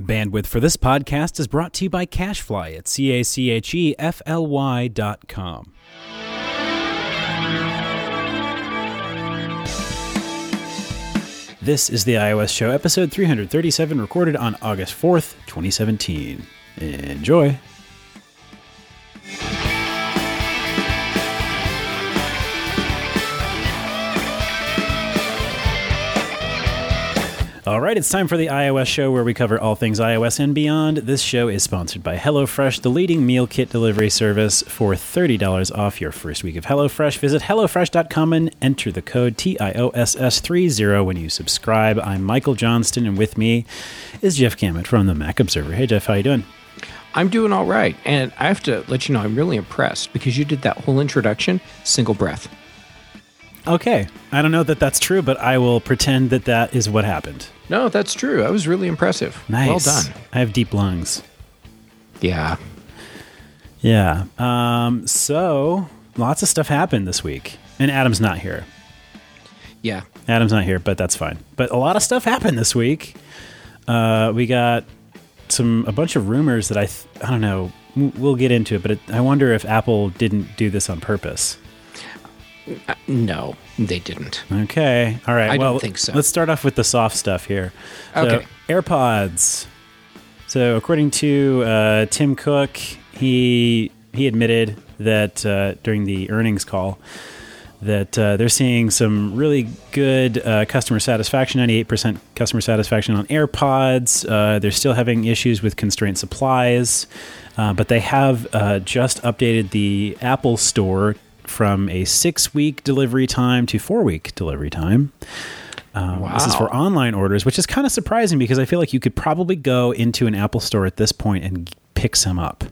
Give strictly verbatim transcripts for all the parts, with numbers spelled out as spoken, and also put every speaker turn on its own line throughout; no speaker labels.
Bandwidth for this podcast is brought to you by CacheFly at C A C H E F L Y dot com. This is the iOS Show, episode three thirty-seven, recorded on August fourth, twenty seventeen. Enjoy. All right, it's time for the iOS Show, where we cover all things iOS and beyond. This show is sponsored by HelloFresh, the leading meal kit delivery service. For thirty dollars off your first week of HelloFresh, visit HelloFresh dot com and enter the code T I O S S thirty when you subscribe. I'm Michael Johnston, and with me is Jeff Cammett from the Mac Observer. Hey, Jeff, how you doing?
I'm doing all right, and I have to let you know I'm really impressed because you did that whole introduction single breath.
Okay, I don't know that that's true, but I will pretend that that is what happened.
No, that's true. That was really impressive.
Nice.
Well done.
I have deep lungs.
Yeah.
Yeah. Um, so, lots of stuff happened this week, and Adam's not here.
Yeah.
Adam's not here, but that's fine. But a lot of stuff happened this week. Uh, we got some a bunch of rumors that I th- I don't know. We'll get into it, but it, I wonder if Apple didn't do this on purpose.
Uh, no, they didn't.
Okay. All right.
I
well,
don't think so.
Let's start off with the soft stuff here.
Okay.
So, AirPods. So, according to uh, Tim Cook, he he admitted that uh, during the earnings call that uh, they're seeing some really good uh, customer satisfaction, ninety-eight percent customer satisfaction on AirPods. Uh, they're still having issues with constrained supplies, uh, but they have uh, just updated the Apple Store from a six-week delivery time to four-week delivery time. Um,
wow.
This is for online orders, which is kind of surprising because I feel like you could probably go into an Apple store at this point and pick some up.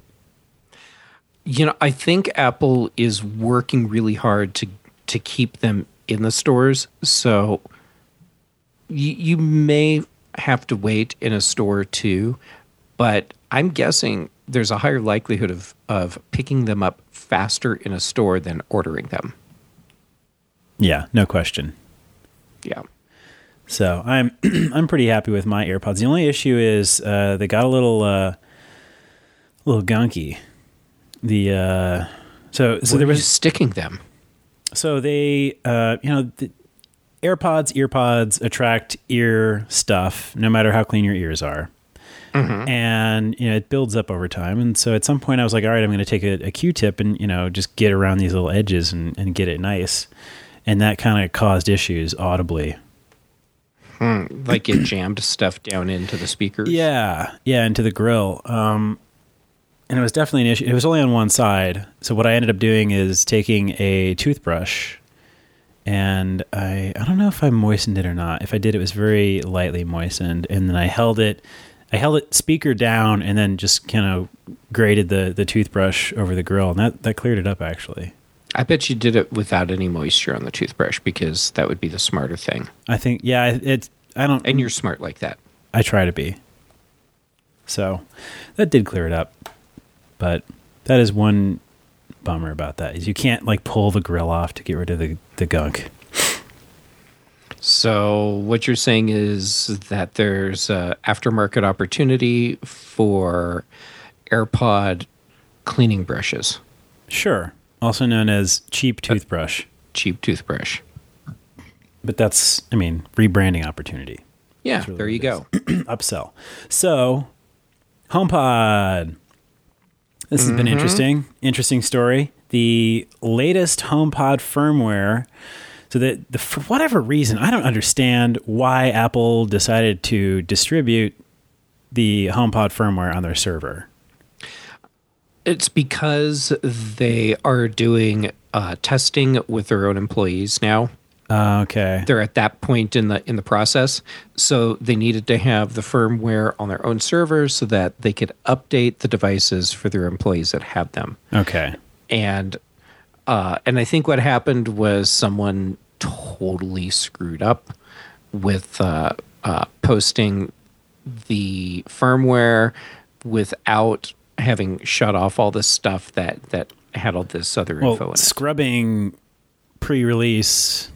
You know, I think Apple is working really hard to to keep them in the stores, so you, you may have to wait in a store or two, but I'm guessing there's a higher likelihood of, of picking them up faster in a store than ordering them.
Yeah, no question.
Yeah.
So I'm I'm pretty happy with my AirPods. The only issue is uh, they got a little uh, little gunky. The uh, so so
Where
there
are you
was
sticking them.
So they uh, you know the AirPods earpods attract ear stuff no matter how clean your ears are. Mm-hmm. And, you know, it builds up over time. And so at some point I was like, all right, I'm going to take a, a Q-tip and, you know, just get around these little edges and, and get it nice. And that kind of caused issues audibly.
Hmm. Like it jammed stuff down into the speakers?
Yeah. Yeah, into the grill. Um, and it was definitely an issue. It was only on one side. So what I ended up doing is taking a toothbrush and I, I don't know if I moistened it or not. If I did, it was very lightly moistened. And then I held it I held it speaker down and then just kind of grated the, the toothbrush over the grill, and that, that cleared it up, actually.
I bet you did it without any moisture on the toothbrush because that would be the smarter thing.
I think, yeah, it's, I don't...
And you're smart like that.
I try to be. So that did clear it up. But that is one bummer about that, is you can't, like, pull the grill off to get rid of the, the gunk.
So what you're saying is that there's a aftermarket opportunity for AirPod cleaning brushes.
Sure. Also known as cheap toothbrush.
Uh, cheap toothbrush.
But that's, I mean, rebranding opportunity.
Yeah, really there you go.
Upsell. So, HomePod. This has mm-hmm. been interesting. Interesting story. The latest HomePod firmware... So that the, for whatever reason, I don't understand why Apple decided to distribute the HomePod firmware on their server.
It's because they are doing uh, testing with their own employees now.
Uh, okay.
They're at that point in the in the process, so they needed to have the firmware on their own servers so that they could update the devices for their employees that had them.
Okay.
And Uh, and I think what happened was someone totally screwed up with uh, uh, posting the firmware without having shut off all this stuff that, that had all this other
well,
info in it.
Scrubbing pre-release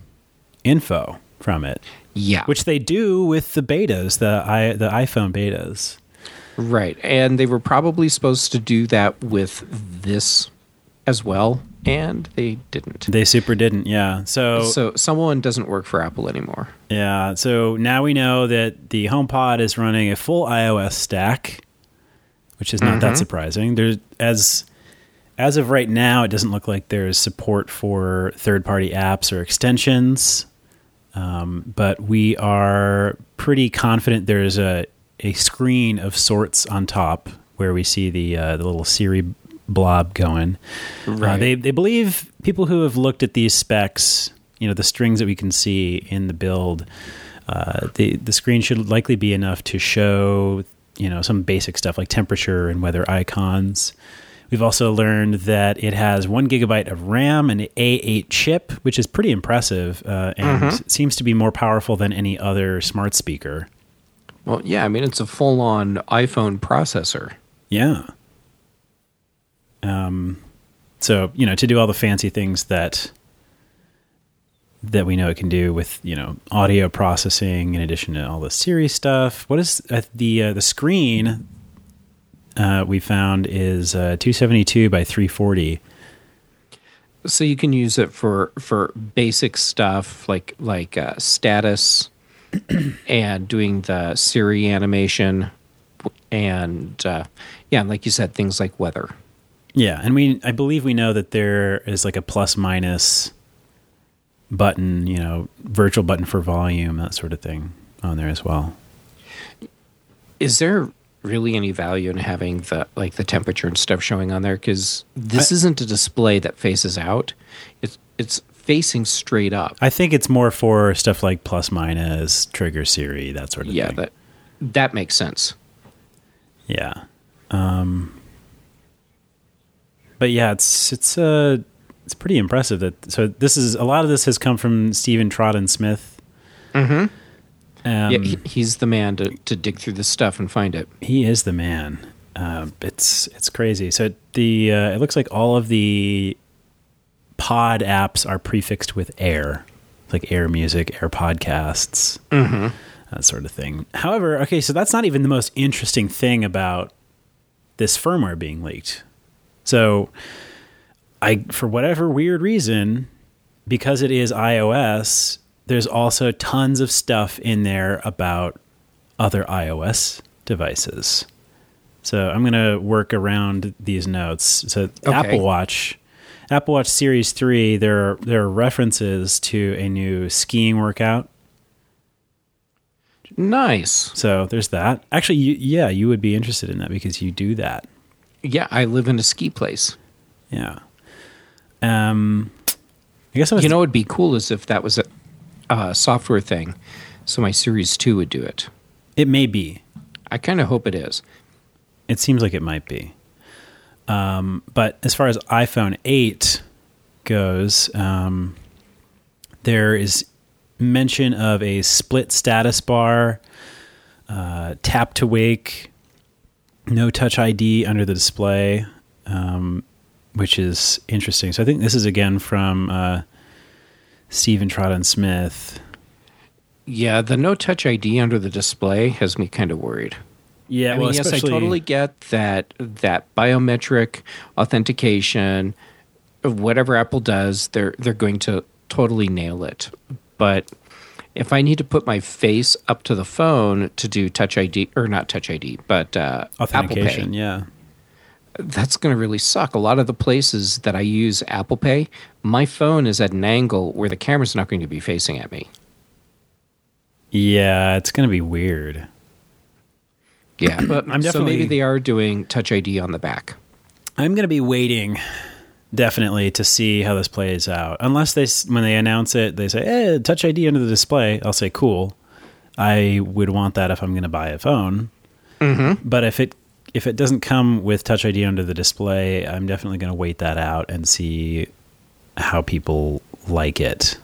info from it.
Yeah.
Which they do with the betas, the i the iPhone betas.
Right. And they were probably supposed to do that with this as well, and they didn't.
They super didn't, yeah. So,
so someone doesn't work for Apple anymore.
Yeah. So now we know that the HomePod is running a full iOS stack, which is not mm-hmm. that surprising. There's as as of right now, it doesn't look like there's support for third-party apps or extensions, um, but we are pretty confident there's a a screen of sorts on top where we see the uh, the little Siri blob going. Right. Uh, they they believe people who have looked at these specs, you know, the strings that we can see in the build, uh, the the screen should likely be enough to show, you know, some basic stuff like temperature and weather icons. We've also learned that it has one gigabyte of RAM and an A eight chip, which is pretty impressive uh, and mm-hmm. seems to be more powerful than any other smart speaker.
Well, yeah, I mean, it's a full-on iPhone processor.
Yeah. Um, so, you know, to do all the fancy things that that we know it can do with, you know, audio processing in addition to all the Siri stuff. What is uh, the uh, the screen uh, we found is uh, two seventy-two by three forty.
So you can use it for, for basic stuff like like uh, status and doing the Siri animation and, uh, yeah, like you said, things like weather.
Yeah, and we I believe we know that there is like a plus minus button, you know, virtual button for volume, that sort of thing on there as well.
Is there really any value in having the like the temperature and stuff showing on there? Because this I, isn't a display that faces out; it's it's facing straight up.
I think it's more for stuff like plus minus, trigger Siri, that sort of
yeah,
thing.
Yeah, that that makes sense.
Yeah. Um, But yeah, it's it's uh it's pretty impressive that so this is a lot of this has come from Stephen Troughton-Smith.
Mm-hmm.
Um,
yeah, he, he's the man to, to dig through this stuff and find it.
He is the man. Uh, it's it's crazy. So the uh, it looks like all of the pod apps are prefixed with Air, like Air Music, Air Podcasts,
mm-hmm.
that sort of thing. However, okay, so that's not even the most interesting thing about this firmware being leaked. So, I for whatever weird reason, because it is iOS, there's also tons of stuff in there about other iOS devices. So I'm going to work around these notes. So okay. Apple Watch, Apple Watch Series three, there are, there are references to a new skiing workout.
Nice.
So there's that. Actually, you, yeah, you would be interested in that because you do that.
Yeah, I live in a ski place.
Yeah. Um, I guess I was
you know what would be cool is if that was a uh, software thing, so my Series two would do it.
It may be.
I kind of hope it is.
It seems like it might be. Um, but as far as iPhone eight goes, um, there is mention of a split status bar, uh, tap to wake, no Touch I D under the display, um, which is interesting. So I think this is again from uh, Stephen Troughton-Smith.
Yeah, the no Touch I D under the display has me kind of worried.
Yeah,
I
well,
mean, yes, I totally get that that biometric authentication, whatever Apple does, they're they're going to totally nail it. But if I need to put my face up to the phone to do Touch I D, or not Touch I D, but uh,
authentication,
Apple Pay,
yeah,
that's going to really suck. A lot of the places that I use Apple Pay, my phone is at an angle where the camera's not going to be facing at me.
Yeah, it's going to be weird.
Yeah, but
I'm definitely,
so maybe they are doing Touch I D on the back.
I'm going to be waiting, definitely, to see how this plays out. Unless they, when they announce it, they say, "Hey, Touch I D under the display." I'll say, "Cool." I would want that if I'm going to buy a phone.
Mm-hmm.
But if it if it doesn't come with Touch I D under the display, I'm definitely going to wait that out and see how people like it.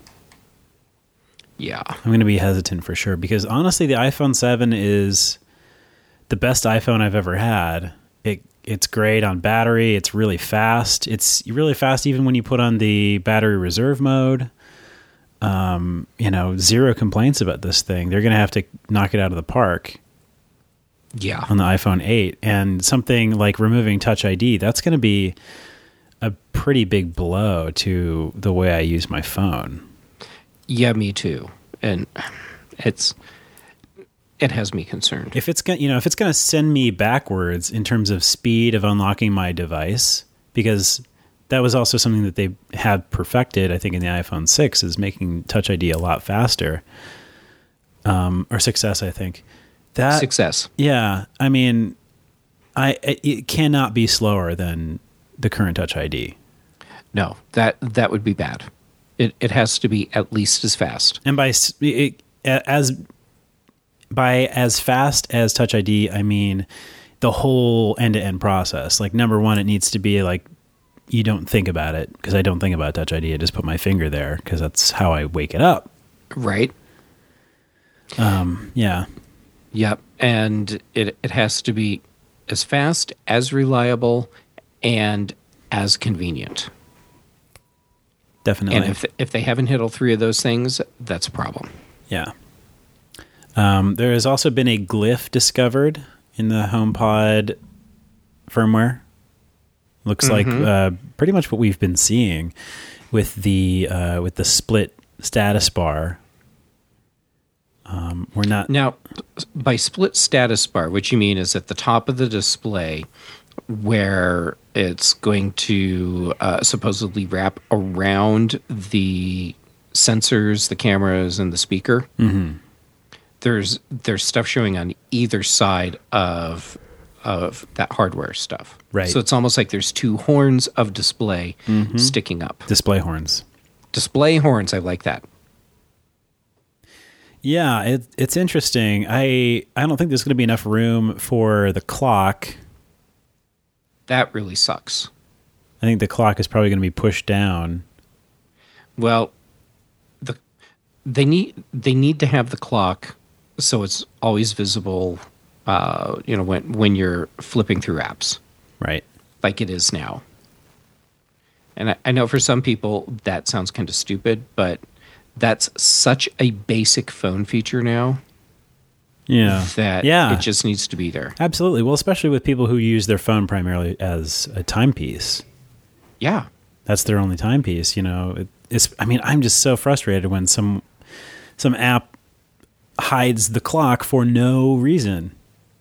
Yeah,
I'm going to be hesitant for sure because honestly, the iPhone seven is the best iPhone I've ever had. It it's great on battery. It's really fast. It's really fast even when you put on the battery reserve mode. Um, you know, zero complaints about this thing. They're going to have to knock it out of the park.
Yeah.
on the iPhone eight, and something like removing Touch I D, that's going to be a pretty big blow to the way I use my phone.
Yeah, me too. And it's it has me concerned.
If it's going, you know, if it's going to send me backwards in terms of speed of unlocking my device, because that was also something that they had perfected, I think, in the iPhone six, is making Touch I D a lot faster. Um, or six S, I think. That
Success.
Yeah, I mean, I it cannot be slower than the current Touch I D.
No, that that would be bad. It it has to be at least as fast.
And by s- it, as by as fast as Touch I D, I mean the whole end-to-end process. Like, number one, it needs to be like, you don't think about it, because I don't think about Touch I D. I just put my finger there because that's how I wake it up.
Right.
Um. Yeah.
Yep. And it it has to be as fast, as reliable, and as convenient.
Definitely.
And if if they haven't hit all three of those things, that's a problem.
Yeah. Um, there has also been a glyph discovered in the HomePod firmware. Looks
Mm-hmm.
like uh, pretty much what we've been seeing with the uh, with the split status bar. Um, we're not
Now, by split status bar, what you mean is at the top of the display, where it's going to uh, supposedly wrap around the sensors, the cameras, and the speaker.
Mm-hmm.
There's there's stuff showing on either side of of that hardware stuff.
Right.
So it's almost like there's two horns of display
Mm-hmm.
sticking up.
display horns.
Display horns, I like that.
Yeah, it, it's interesting. I I don't think there's going to be enough room for the clock.
That really sucks.
I think the clock is probably going to be pushed down.
Well, the they need they need to have the clock so it's always visible. Uh, you know, when when you're flipping through apps,
Right.
like it is now. And I, I know for some people that sounds kind of stupid, but that's such a basic phone feature now
Yeah.
that
yeah.
it just needs to be there.
Absolutely. Well, especially with people who use their phone primarily as a timepiece.
Yeah.
That's their only timepiece, you know. It, it's I mean, I'm just so frustrated when some some app hides the clock for no reason.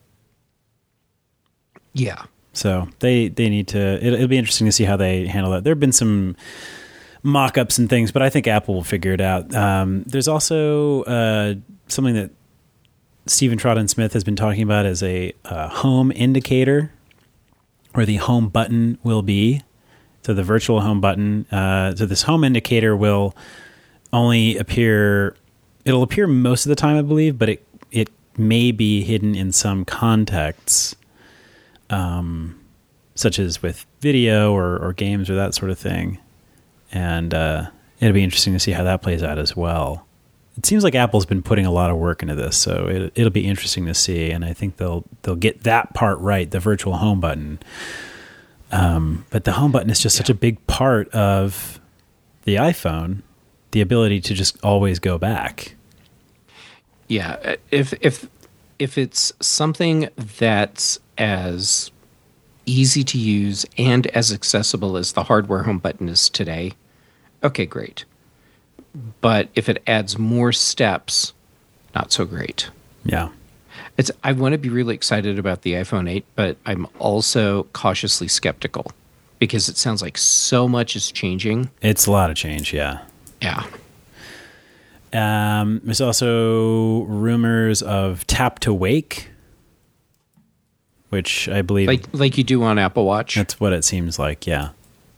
Yeah.
So they, they need to, it, it'll be interesting to see how they handle that. There have been some mock-ups and things, but I think Apple will figure it out. Um, there's also uh, something that Stephen Troughton-Smith has been talking about as a uh, home indicator, where the home button will be. So the virtual home button. Uh, so this home indicator will only appear, it'll appear most of the time, I believe, but it, it may be hidden in some contexts. Um, such as with video or, or games or that sort of thing. And uh, it'll be interesting to see how that plays out as well. It seems like Apple's been putting a lot of work into this, so it, it'll be interesting to see. And I think they'll they'll get that part right, the virtual home button. Um, but the home button is just such a big part of the iPhone, the ability to just always go back.
Yeah. If if if it's something that's as easy to use and as accessible as the hardware home button is today, okay, great. But if it adds more steps, not so great.
Yeah.
It's I want to be really excited about the iPhone eight, but I'm also cautiously skeptical because it sounds like so much is changing.
It's a lot of change, yeah.
Yeah.
Um, there's also rumors of tap to wake, which I believe
Like like you do on Apple Watch.
that's what it seems like. Yeah.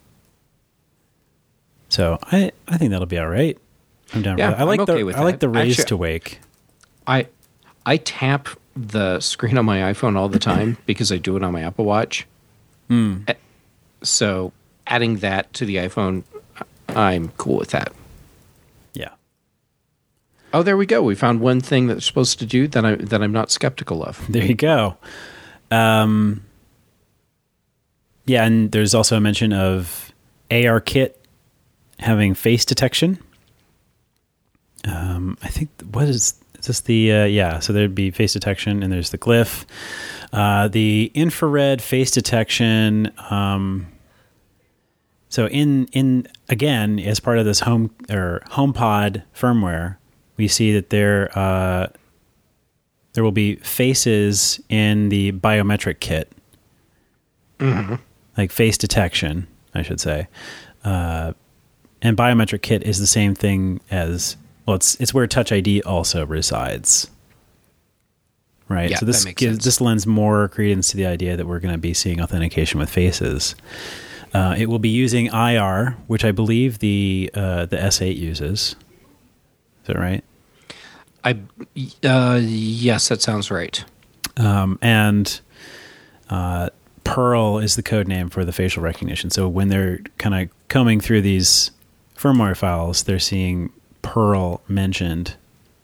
So I, I think that'll be all right. I'm down
Yeah,
for that. I like
I'm okay
the
with
I like
that.
the raise
Actually-
to wake.
I I tap the screen on my iPhone all the time because I do it on my Apple Watch.
Hmm.
Eh, So adding that to the iPhone, I'm cool with that.
Yeah.
Oh, there we go. We found one thing that's supposed to do that I that I'm not skeptical of.
There you go. Um, yeah, and there's also a mention of ARKit having face detection. Um, I think what is Is this the, uh, yeah, so there'd be face detection and there's the glyph. Uh, the infrared face detection, um, so in, in, again, as part of this home or HomePod firmware, we see that there, uh, there will be faces in the biometric kit,
mm-hmm.
like face detection, I should say. Uh, and biometric kit is the same thing as, well, it's it's where Touch I D also resides, right?
Yeah,
so this
that makes
gives
sense.
this lends more credence to the idea that we're going to be seeing authentication with faces. Uh, it will be using I R, which I believe the uh, the S eight uses. Is that right?
I uh, yes, that sounds right.
Um, and uh, Pearl is the code name for the facial recognition. So when they're kind of combing through these firmware files, they're seeing Pearl mentioned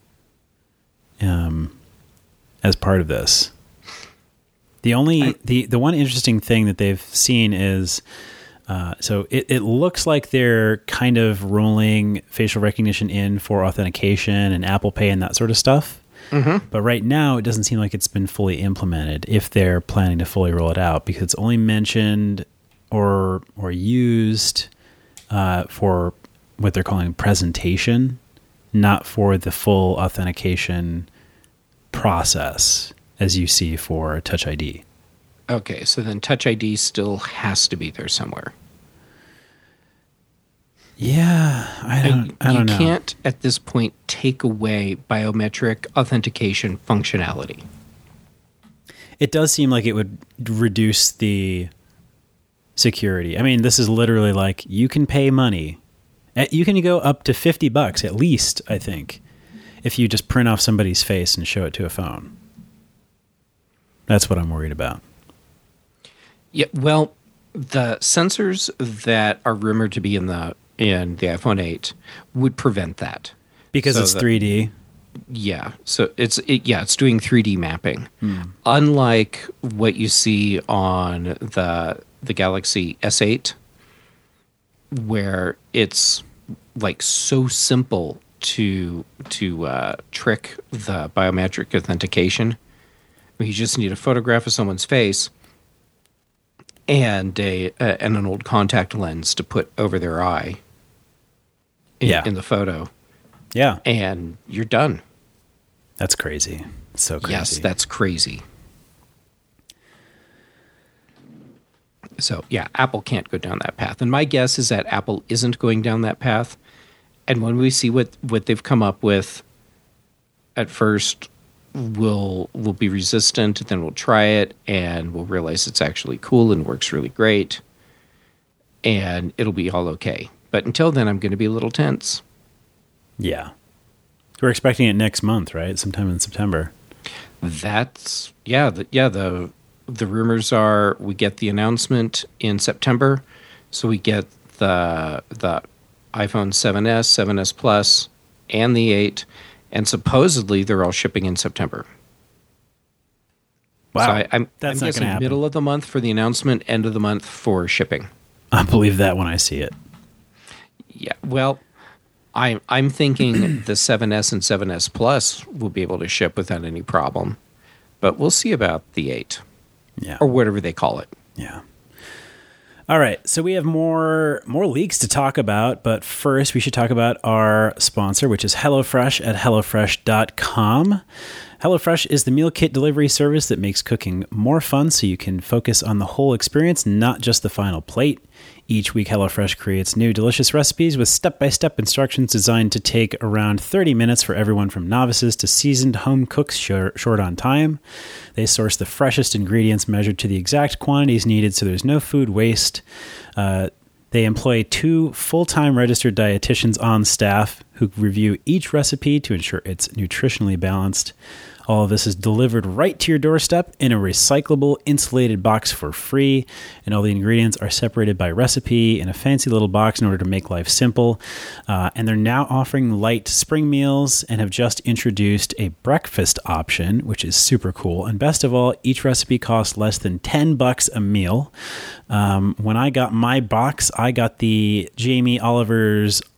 um, as part of this. The only
I,
the the one interesting thing that they've seen is uh, so it, it looks like they're kind of rolling facial recognition in for authentication and Apple Pay and that sort of stuff.
mm-hmm.
But right now, it doesn't seem like it's been fully implemented. If they're planning to fully roll it out, because it's only mentioned or or used uh, for what they're calling presentation, not for the full authentication process as you see for Touch I D.
Okay, so then Touch I D still has to be there somewhere.
Yeah, I don't, I don't
you
know.
You can't, at this point, take away biometric authentication functionality.
It does seem like it would reduce the security. I mean, this is literally like you can pay money. You can go up to fifty bucks at least, I think, if you just print off somebody's face and show it to a phone. That's what I'm worried about.
Yeah, well, the sensors that are rumored to be in the in the iPhone eight would prevent that.
Because
so
it's
that,
three D?
Yeah. So it's it, yeah, it's doing three D mapping.
Hmm.
Unlike what you see on the the Galaxy S eight, where it's like so simple to to uh, trick the biometric authentication. You just need a photograph of someone's face and a uh, and an old contact lens to put over their eye in,
Yeah.
in the photo.
Yeah.
And you're done.
That's crazy. It's so crazy.
Yes, that's crazy. So, yeah, Apple can't go down that path. And my guess is that Apple isn't going down that path. And when we see what, what they've come up with, at first we'll we'll be resistant, then we'll try it, and we'll realize it's actually cool and works really great. And it'll be all okay. But until then, I'm going to be a little tense.
Yeah. We're expecting it next month, right? Sometime in September.
That's, yeah, the, yeah, the... The rumors are we get the announcement in September, so we get the the iPhone seven S, seven S Plus, and the eight, and supposedly they're all shipping in September.
Wow,
so I, I'm,
that's
I'm
not
guessing
going to happen.
middle of the month for the announcement, end of the month for shipping.
I'll believe that when I see it.
Yeah, well, I'm I'm thinking the seven S and seven S Plus will be able to ship without any problem, but we'll see about the eight.
Yeah.
Or whatever they call it.
Yeah. All right. So we have more more leaks to talk about, but first we should talk about our sponsor, which is HelloFresh at HelloFresh dot com. HelloFresh is the meal kit delivery service that makes cooking more fun so you can focus on the whole experience, not just the final plate. Each week, HelloFresh creates new delicious recipes with step-by-step instructions designed to take around thirty minutes for everyone from novices to seasoned home cooks short, short on time. They source the freshest ingredients measured to the exact quantities needed so there's no food waste. Uh, they employ two full-time registered dietitians on staff who review each recipe to ensure it's nutritionally balanced. All of this is delivered right to your doorstep in a recyclable, insulated box for free, and all the ingredients are separated by recipe in a fancy little box in order to make life simple. Uh, and they're now offering light spring meals and have just introduced a breakfast option, which is super cool. And best of all, each recipe costs less than ten bucks a meal. Um, when I got my box, I got the Jamie Oliver's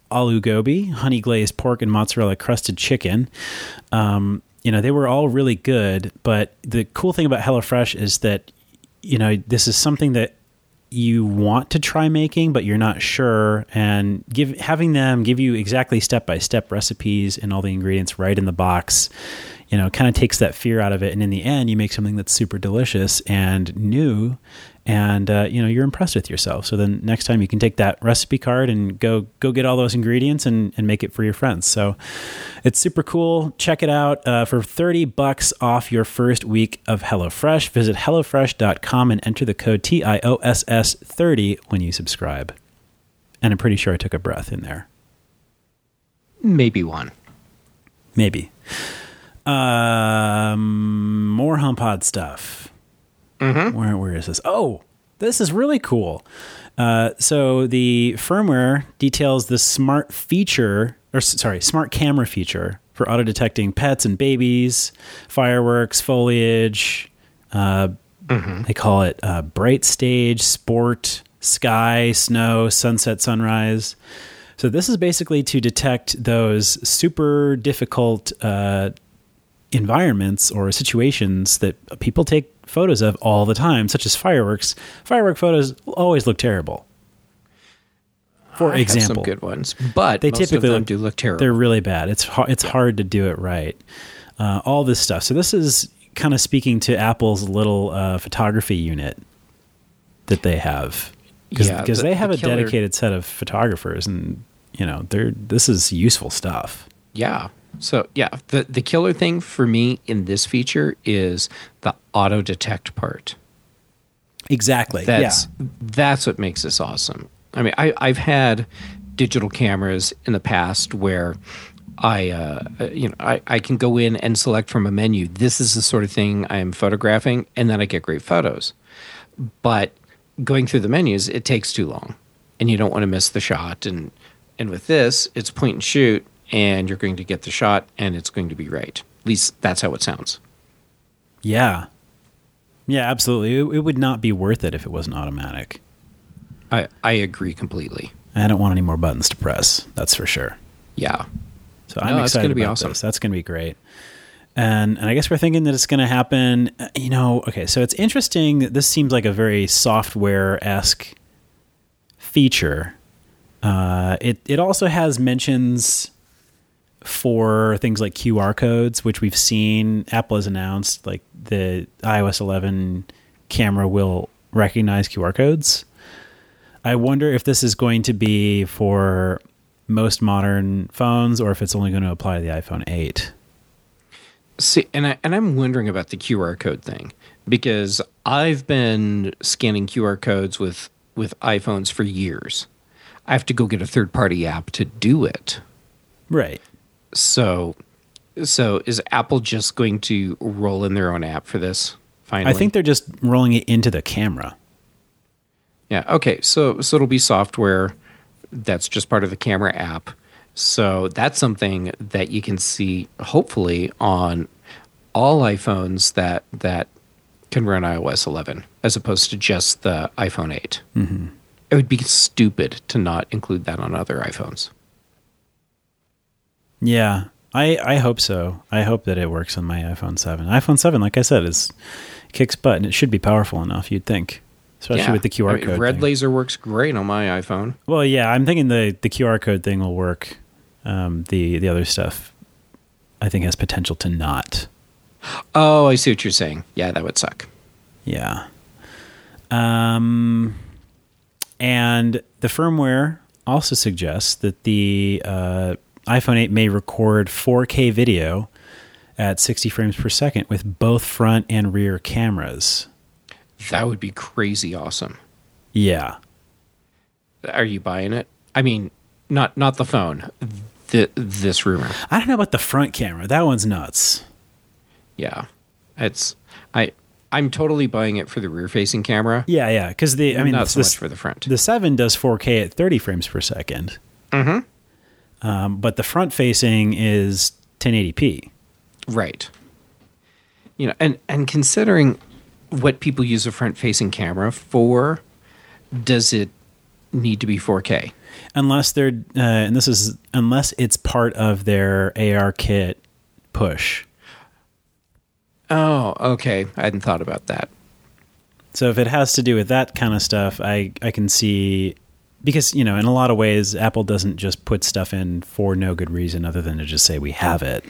aloo gobi, honey glazed pork, and mozzarella crusted chicken. Um, you know, they were all really good, but the cool thing about HelloFresh is that, you know, this is something that you want to try making, but you're not sure, and give having them give you exactly step-by-step recipes and all the ingredients right in the box, you know, kind of takes that fear out of it. And in the end, you make something that's super delicious and new, and, uh, you know, you're impressed with yourself. So then next time you can take that recipe card and go, go get all those ingredients and, and make it for your friends. So it's super cool. Check it out. Uh, for thirty bucks off your first week of HelloFresh, visit HelloFresh dot com and enter the code T I O S S thirty when you subscribe. And I'm pretty sure I took a breath in there.
Maybe one.
Maybe. Um, more HomePod stuff.
Mm-hmm.
Where where is this? Oh, this is really cool. Uh, so the firmware details the smart feature, or sorry, smart camera feature for auto detecting pets and babies, fireworks, foliage. Uh, mm-hmm. They call it uh, bright stage, sport, sky, snow, sunset, sunrise. So this is basically to detect those super difficult uh, environments or situations that people take photos of all the time, such as fireworks. Firework photos always look terrible. For
I
example,
have some good ones, but
they
most
typically
of them
look,
do look terrible.
They're really bad. It's hard, it's
yeah.
hard to do it right. Uh, all this stuff. So this is kind of speaking to Apple's little uh, photography unit that they have, because
yeah,
the, they have
the
a
killer,
dedicated set of photographers, and you know, they're this is useful stuff.
Yeah. So yeah, the the killer thing for me in this feature is the auto detect part.
Exactly.
That's
yeah.
that's what makes this awesome. I mean, I, I've had digital cameras in the past where I, uh, you know, I, I can go in and select from a menu. This is the sort of thing I am photographing, and then I get great photos. But going through the menus, it takes too long, and you don't want to miss the shot. And and with this, it's point and shoot, and you're going to get the shot, and it's going to be right. At least that's how it sounds.
Yeah. Yeah, absolutely. It, it would not be worth it if it wasn't automatic.
I, I agree completely.
I don't want any more buttons to press. That's for sure.
Yeah.
So
No,
I'm
that's
excited
gonna be
about
awesome.
this. That's going to be great. And and I guess we're thinking that it's going to happen. uh, You know, okay, so it's interesting that this seems like a very software-esque feature. Uh, it, it also has mentions for things like Q R codes, which we've seen. Apple has announced, like the iOS eleven camera will recognize Q R codes. I wonder if this is going to be for most modern phones, or if it's only going to apply to the iPhone eight.
See, and I and I'm wondering about the Q R code thing, because I've been scanning Q R codes with with iPhones for years. I have to go get a third party app to do it.
Right.
So, so is Apple just going to roll in their own app for this? Finally,
I think they're just rolling it into the camera.
Yeah. Okay. So so it'll be software that's just part of the camera app. So that's something that you can see hopefully on all iPhones that that can run iOS eleven, as opposed to just the iPhone eight.
Mm-hmm.
It would be stupid to not include that on other iPhones.
Yeah, I, I hope so. I hope that it works on my iPhone seven. iPhone seven, like I said, is kicks butt, and it should be powerful enough, you'd think. Especially
Yeah.
with the Q R
I mean,
code
Red
thing.
Laser works great on my iPhone.
Well, yeah, I'm thinking the, the Q R code thing will work. Um, the, the other stuff, I think, has potential to not.
Oh, I see what you're saying. Yeah, that would suck.
Yeah. Um, and the firmware also suggests that the uh, iPhone eight may record four K video at sixty frames per second with both front and rear cameras.
That would be crazy awesome.
Yeah.
Are you buying it? I mean, not not the phone. The, this rumor.
I don't know about the front camera. That one's nuts.
Yeah, it's I. I'm totally buying it for the rear-facing camera.
Yeah, yeah. Because the I mean,
not so
this,
much for the front.
The seven does four K at thirty frames per second.
Mm-hmm.
Um, but the front-facing is ten eighty p.
Right. You know, and and considering what people use a front-facing camera for, does it need to be four K.
Unless they're, uh, and this is, unless it's part of their A R kit push.
Oh, okay. I hadn't thought about that.
So if it has to do with that kind of stuff, I, I can see, because, you know, in a lot of ways, Apple doesn't just put stuff in for no good reason other than to just say we have it.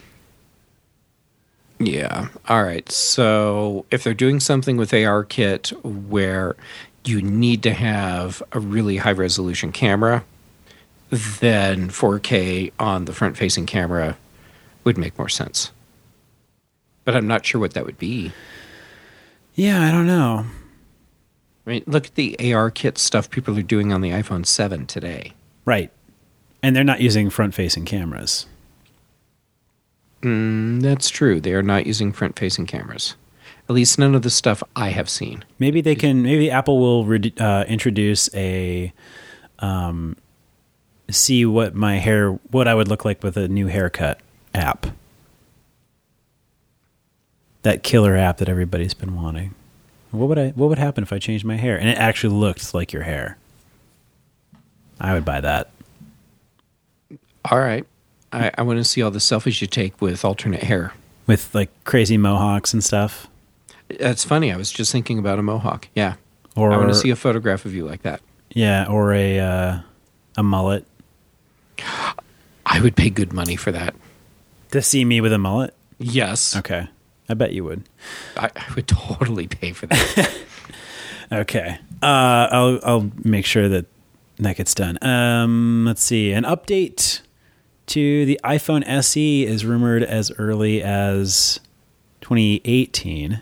Yeah. All right. So if they're doing something with A R Kit where you need to have a really high resolution camera, then four K on the front facing camera would make more sense. But I'm not sure what that would be.
Yeah, I don't know.
I mean, look at the A R Kit stuff people are doing on the iPhone seven today.
Right. And they're not using front facing cameras.
Mm, that's true. They are not using front-facing cameras. At least none of the stuff I have seen.
Maybe they can. Maybe Apple will re- uh, introduce a, um, see what my hair, what I would look like with a new haircut app. That killer app that everybody's been wanting. What would I? What would happen if I changed my hair and it actually looked like your hair? I would buy that.
All right. I, I want to see all the selfies you take with alternate hair.
With like crazy mohawks and stuff.
That's funny. I was just thinking about a mohawk. Yeah.
Or
I want to see a photograph of you like that.
Yeah, or a uh, a mullet.
I would pay good money for that.
To see me with a mullet?
Yes.
Okay. I bet you would.
I, I would totally pay for that.
Okay. Uh, I'll I'll make sure that that gets done. Um, let's see. An update to the iPhone S E is rumored as early as twenty eighteen.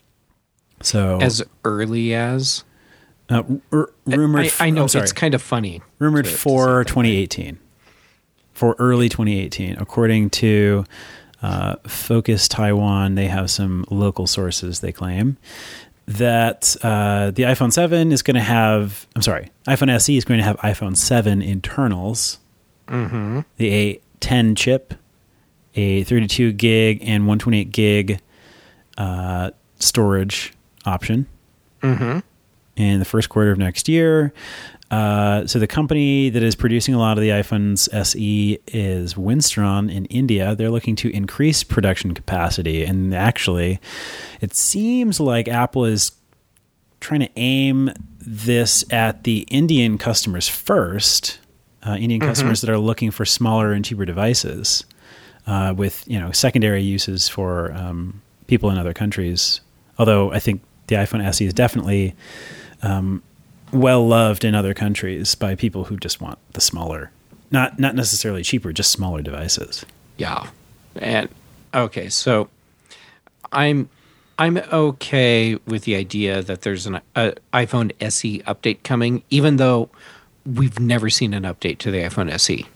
So
as early as
uh, r- rumored.
I, I know
I'm sorry.
It's kind of funny.
Rumored
to,
for
to
twenty eighteen, for early twenty eighteen, according to uh, Focus Taiwan. They have some local sources. They claim that uh, the iPhone seven is going to have. I'm sorry, iPhone S E is going to have iPhone seven internals.
Mm-hmm.
The A ten chip, a thirty-two gig and one twenty-eight gig uh, storage option
mm-hmm.
in the first quarter of next year. Uh, so the company that is producing a lot of the iPhones S E is Winstron in India. They're looking to increase production capacity. And actually, it seems like Apple is trying to aim this at the Indian customers first. Uh, Indian mm-hmm. customers that are looking for smaller and cheaper devices, uh, with you know secondary uses for um, people in other countries. Although I think the iPhone S E is definitely um, well loved in other countries by people who just want the smaller, not not necessarily cheaper, just smaller devices.
Yeah, and okay, so I'm I'm okay with the idea that there's an a iPhone S E update coming, even though we've never seen an update to the iPhone S E.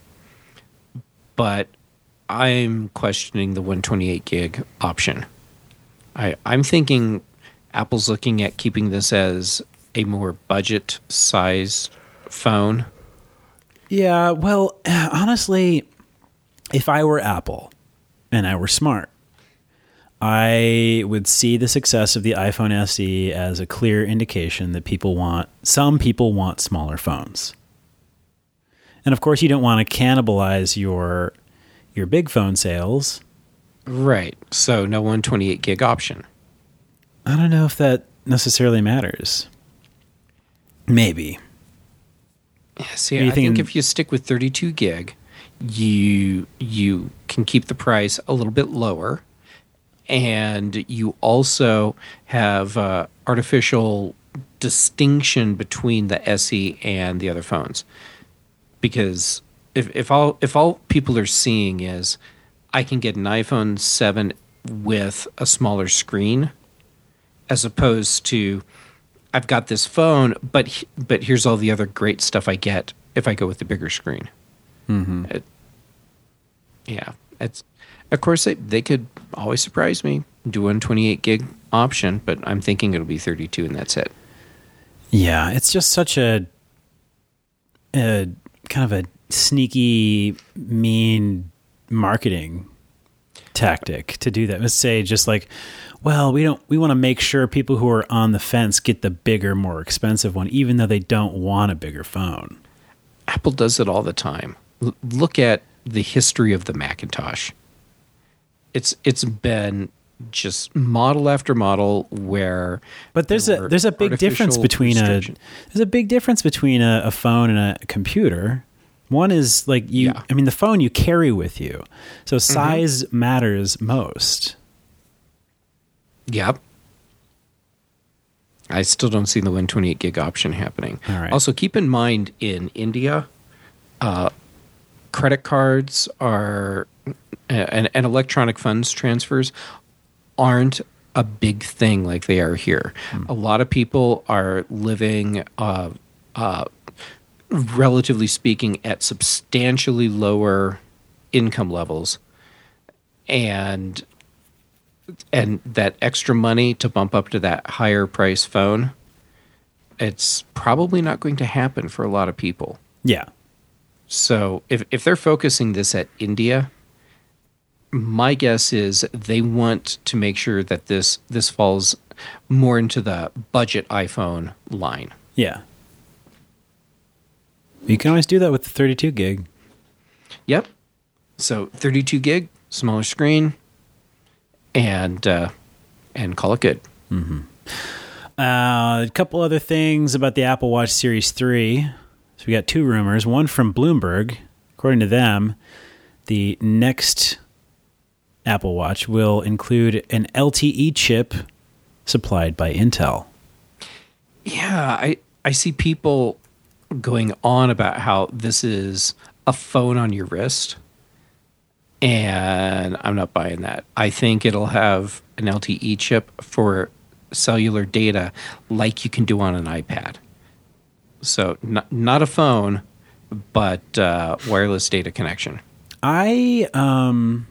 But I'm questioning the one twenty-eight gig option. I, I'm thinking Apple's looking at keeping this as a more budget size phone.
Yeah, well, honestly, if I were Apple and I were smart, I would see the success of the iPhone S E as a clear indication that people want, some people want smaller phones. And of course, you don't want to cannibalize your your big phone sales.
Right. So no one twenty-eight gig option.
I don't know if that necessarily matters. Maybe.
Yeah, see, I think if you stick with thirty-two gig, you you can keep the price a little bit lower. And you also have uh, artificial distinction between the S E and the other phones. Because if, if all if all people are seeing is I can get an iPhone seven with a smaller screen, as opposed to I've got this phone, but but here's all the other great stuff I get if I go with the bigger screen.
Mm-hmm.
It, yeah, it's of course they they could always surprise me, do one twenty-eight gig option, but I'm thinking it'll be thirty-two and that's it.
Yeah, it's just such a, a kind of a sneaky, mean marketing tactic to do that. Let's say just like, well, we don't, we want to make sure people who are on the fence get the bigger, more expensive one, even though they don't want a bigger phone.
Apple does it all the time. L- look at the history of the Macintosh. It's it's been just model after model where,
but there's a there's a big difference between a there's a big difference between a, a phone and a computer. One is like you. Yeah. I mean, the phone you carry with you, so size mm-hmm. matters most.
Yep. I still don't see the one twenty-eight gig option happening.
All right.
Also, keep in mind in India, uh, credit cards are and, and electronic funds transfers aren't a big thing like they are here. Hmm. A lot of people are living, uh, uh, relatively speaking, at substantially lower income levels, and and that extra money to bump up to that higher price phone, it's probably not going to happen for a lot of people.
Yeah.
So if if they're focusing this at India, my guess is they want to make sure that this this falls more into the budget iPhone line.
Yeah. You can always do that with the thirty-two gig.
Yep. So thirty-two gig, smaller screen, and uh, and call it good.
Mm-hmm. Uh, a couple other things about the Apple Watch Series three. So we got two rumors. One from Bloomberg. According to them, the next Apple Watch will include an L T E chip supplied by Intel.
Yeah, I, I see people going on about how this is a phone on your wrist, and I'm not buying that. I think it'll have an L T E chip for cellular data like you can do on an iPad. So not, not a phone, but uh, wireless data connection.
I um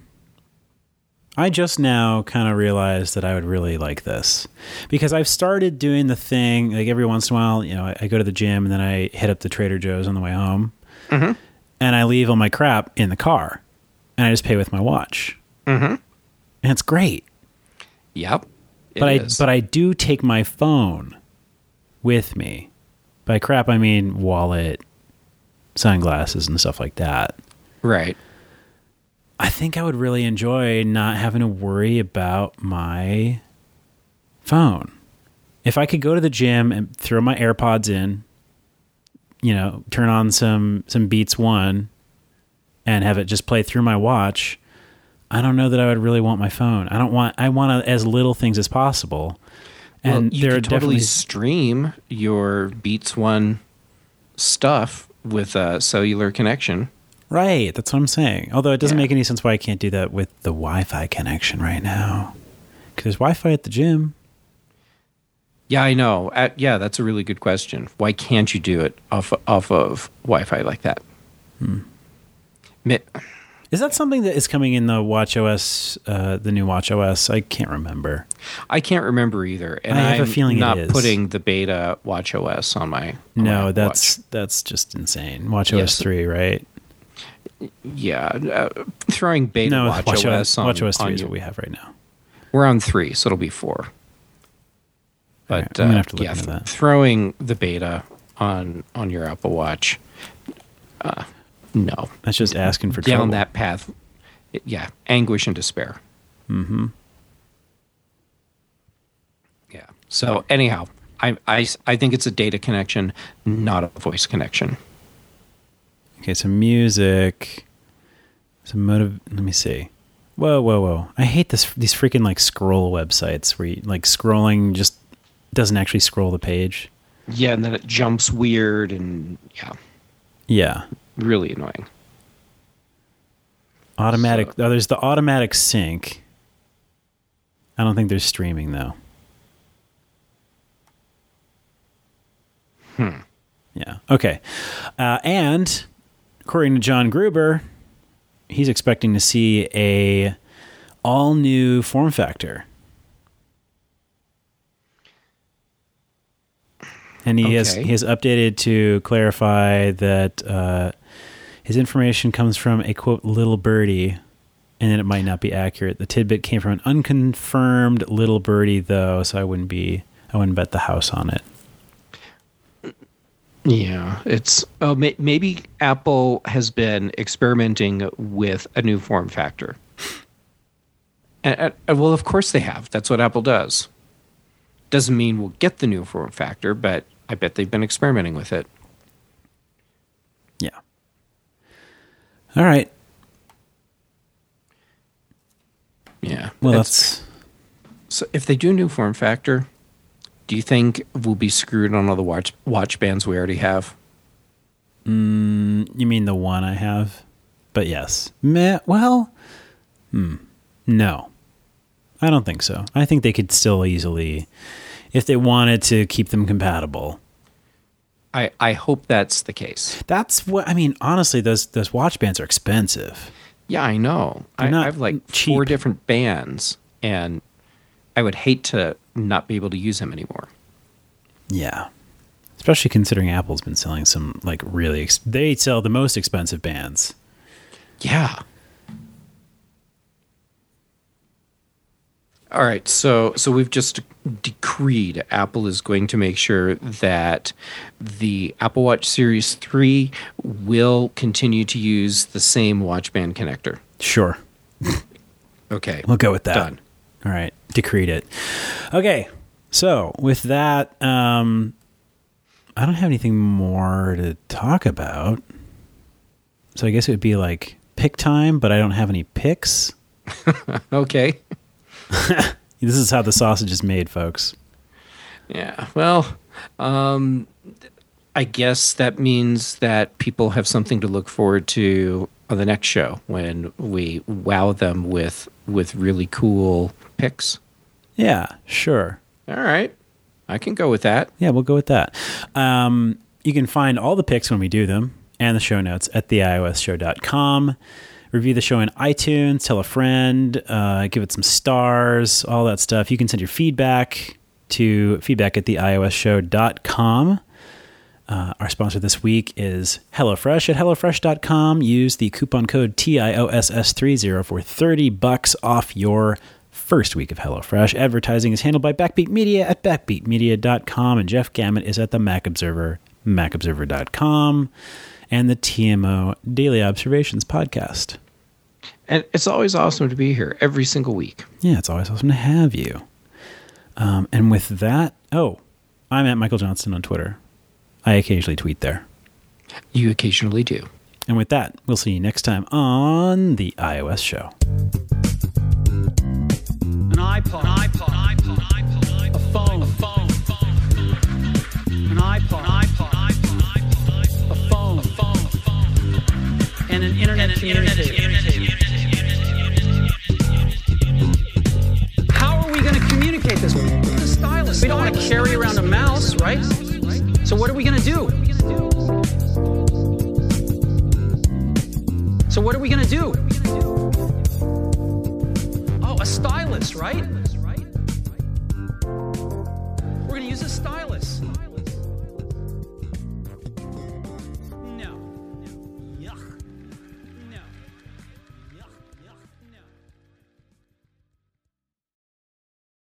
I just now kind of realized that I would really like this, because I've started doing the thing, like every once in a while, you know, I, I go to the gym and then I hit up the Trader Joe's on the way home, mm-hmm. and I leave all my crap in the car, and I just pay with my watch,
mm-hmm.
and it's great.
Yep, it
but
is.
I but I do take my phone with me. By crap, I mean wallet, sunglasses, and stuff like that.
Right.
I think I would really enjoy not having to worry about my phone. If I could go to the gym and throw my AirPods in, you know, turn on some, some Beats One and have it just play through my watch, I don't know that I would really want my phone. I don't want, I want as little things as possible. And
well, you
there
could
are
totally
definitely
stream your Beats One stuff with a cellular connection.
Right, that's what I'm saying. Although it doesn't
yeah.
make any sense why I can't do that with the Wi-Fi connection right now. Because there's Wi-Fi at the gym.
Yeah, I know. Uh, yeah, that's a really good question. Why can't you do it off off of Wi-Fi like that?
Hmm.
Mi-
Is that something that is coming in the WatchOS, uh, the new WatchOS? I can't remember.
I can't remember either. And
I have
I'm
a feeling
not
it is.
putting the beta WatchOS on my on
No,
my
that's
watch.
that's just insane. WatchOS
Yes.
three, right?
Yeah, uh, throwing beta
No,
WatchOS,
WatchOS,
on,
WatchOS three
on
is
you.
what we have right now.
We're on three, so it'll be four. But
Right, I'm gonna
uh,
have to look
yeah,
into that.
throwing the beta on on your Apple Watch, uh, no,
That's just asking for
down
trouble.
that path. It, yeah, anguish and despair.
Mm-hmm.
Yeah. So anyhow, I, I, I think it's a data connection, not a voice connection.
Okay, so music, some motive. Let me see. Whoa, whoa, whoa! I hate this. These freaking like scroll websites where you, like scrolling just doesn't actually scroll the page.
Yeah, and then it jumps weird, and yeah,
Yeah.
really annoying.
Automatic.
So-
Oh, there's the automatic sync. I don't think there's streaming though.
Hmm.
Yeah. Okay. Uh, and according to John Gruber, he's expecting to see a all new form factor. And he has
Okay.
he has updated to clarify that uh, his information comes from a quote little birdie and then it might not be accurate. The tidbit came from an unconfirmed little birdie, though, so I wouldn't be, I wouldn't bet the house on it.
Yeah, it's oh may, maybe Apple has been experimenting with a new form factor. And, and well, of course they have. That's what Apple does. Doesn't mean we'll get the new form factor, but I bet they've been experimenting with it.
Yeah. All right.
Yeah.
Well, that's
so. If they do a new form factor, do you think we'll be screwed on all the watch watch bands we already have?
Mm, you mean the one I have? But yes. Meh, well, hmm, no. I don't think so. I think they could still easily, if they wanted to keep them compatible.
I, I hope that's the case.
That's what, I mean, honestly, those those watch bands are expensive.
Yeah, I know. I, I have like
cheap.
four different bands, and I would hate to not be able to use them anymore.
Yeah. Especially considering Apple's been selling some, like, really, ex- they sell the most expensive bands.
Yeah. All right, so so we've just decreed Apple is going to make sure that the Apple Watch Series three will continue to use the same watch band connector.
Sure.
Okay.
We'll go with that.
Done.
All right. Decreed it. Okay. So with that, um, I don't have anything more to talk about. So I guess it would be like pick time, but I don't have any picks.
Okay.
This is how the sausage is made, folks.
Yeah. Well, um, I guess that means that people have something to look forward to on the next show when we wow them with with really cool picks.
Yeah, sure.
All right. I can go with that.
Yeah, we'll go with that. Um, you can find all the picks when we do them and the show notes at the ios show dot com. Review the show in iTunes, tell a friend, uh, give it some stars, all that stuff. You can send your feedback to feedback at the ios show dot com. Uh, our sponsor this week is HelloFresh at HelloFresh dot com. Use the coupon code T I O S S thirty for thirty bucks off your first week of HelloFresh. Advertising is handled by Backbeat Media at backbeat media dot com, and Jeff Gamet is at the Mac Observer, mac observer dot com, and the T M O Daily Observations podcast.
And it's always awesome to be here every single week.
Yeah, it's always awesome to have you. Um, and with that, oh, I'm at Michael Johnston on Twitter. I occasionally tweet there.
You occasionally do.
And with that, we'll see you next time on the iOS Show.
An iPod, an iPod, an iPod, an iPod, a phone, a phone, an iPod, an iPod, an iPod, a phone, a phone, a phone, and an internet communicator. How are we going to communicate this? The stylus. We don't want to carry around a mouse, right? So what are we going to do? So what are we going to do? Oh, a stylus, right? We're going to use a stylus.